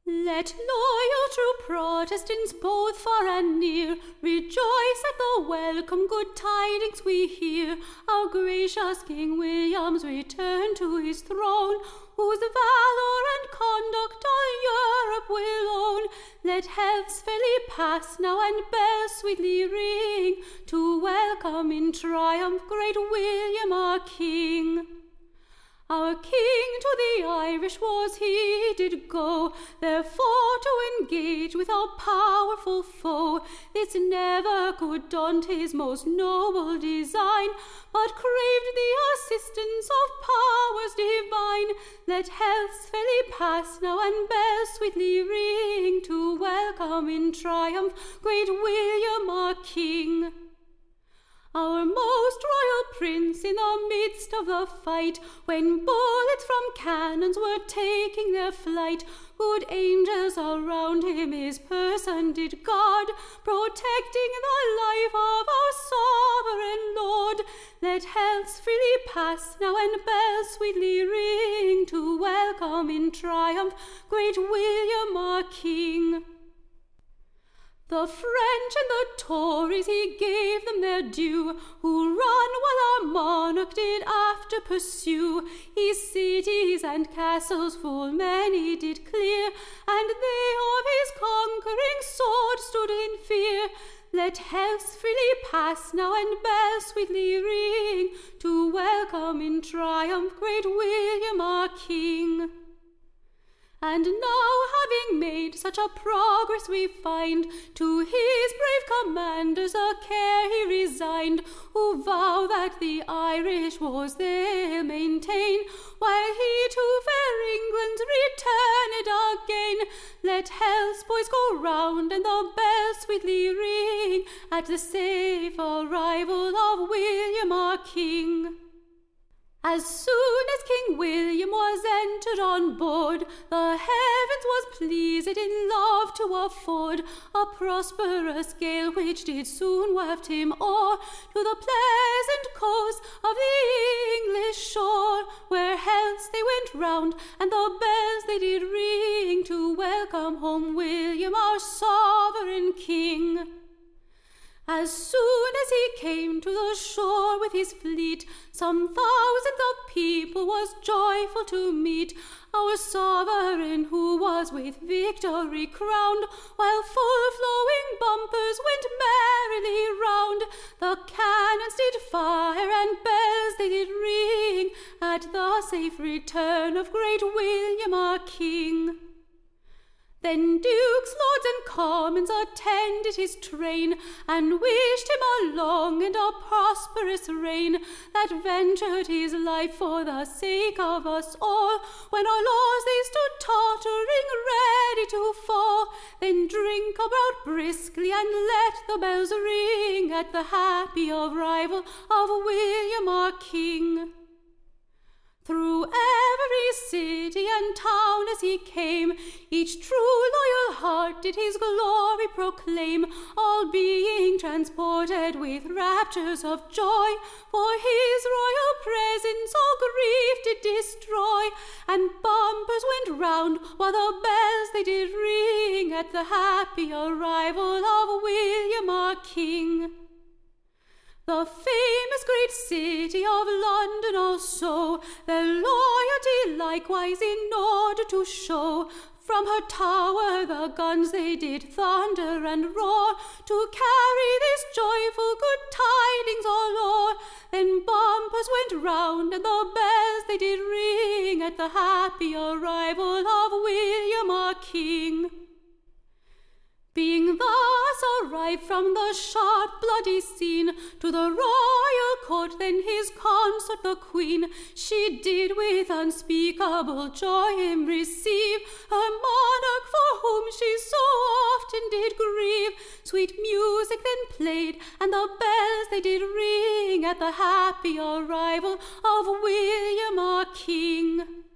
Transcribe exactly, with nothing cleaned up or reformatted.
Let loyal true Protestants both far and near rejoice at the welcome good tidings we hear. Our gracious King William's return to his throne, whose valour and conduct all Europe will own. Let healths fairly pass now and bells sweetly ring, to welcome in triumph great William our King. Our King to the Irish wars he did go, therefore to engage with our powerful foe. This never could daunt his most noble design, but craved the assistance of powers divine. Let healths fairly pass now and bells sweetly ring, to welcome in triumph great William our King. Our most royal prince in the midst of the fight, when bullets from cannons were taking their flight, good angels around him his person did guard, protecting the life of our sovereign Lord. Let healths freely pass now and bells sweetly ring, to welcome in triumph great William our King. The French and the Tories he gave them their due, who run while our monarch did after pursue. His cities and castles full many did clear, and they of his conquering sword stood in fear. Let healths freely pass now and bells sweetly ring, to welcome in triumph great William our King. And now, having made such a progress we find, to his brave commanders a care he resigned, who vow that the Irish wars they'll maintain, while he to fair England returned again. Let health's boys go round and the bells sweetly ring, at the safe arrival of William our King. As soon as King William was entered on board, the heavens was pleased in love to afford a prosperous gale, which did soon waft him o'er to the pleasant coast of the English shore, where healths they went round and the bells they did ring, to welcome home William our sovereign King. As soon as he came to the shore with his fleet, some thousands of people was joyful to meet our sovereign, who was with victory crowned, while full flowing bumpers went merrily round. The cannons did fire and bells they did ring, at the safe return of great William our King. Then dukes, lords, and commons attended his train, and wished him a long and a prosperous reign, that ventured his life for the sake of us all. When our laws they stood tottering, ready to fall, then drink about briskly and let the bells ring, at the happy arrival of William our King. Through every city and town as he came, each true loyal heart did his glory proclaim, all being transported with raptures of joy, for his royal presence all grief did destroy. And bumpers went round while the bells they did ring, at the happy arrival of William our King. The famous great city of London also, their loyalty likewise in order to show, from her tower the guns they did thunder and roar, to carry this joyful good tidings all o'er. Then bumpers went round and the bells they did ring, at the happy arrival of William our King. Being thus arrived from the sharp bloody scene to the royal court, then his consort the queen, she did with unspeakable joy him receive, her monarch for whom she so often did grieve. Sweet music then played, and the bells they did ring, at the happy arrival of William our King.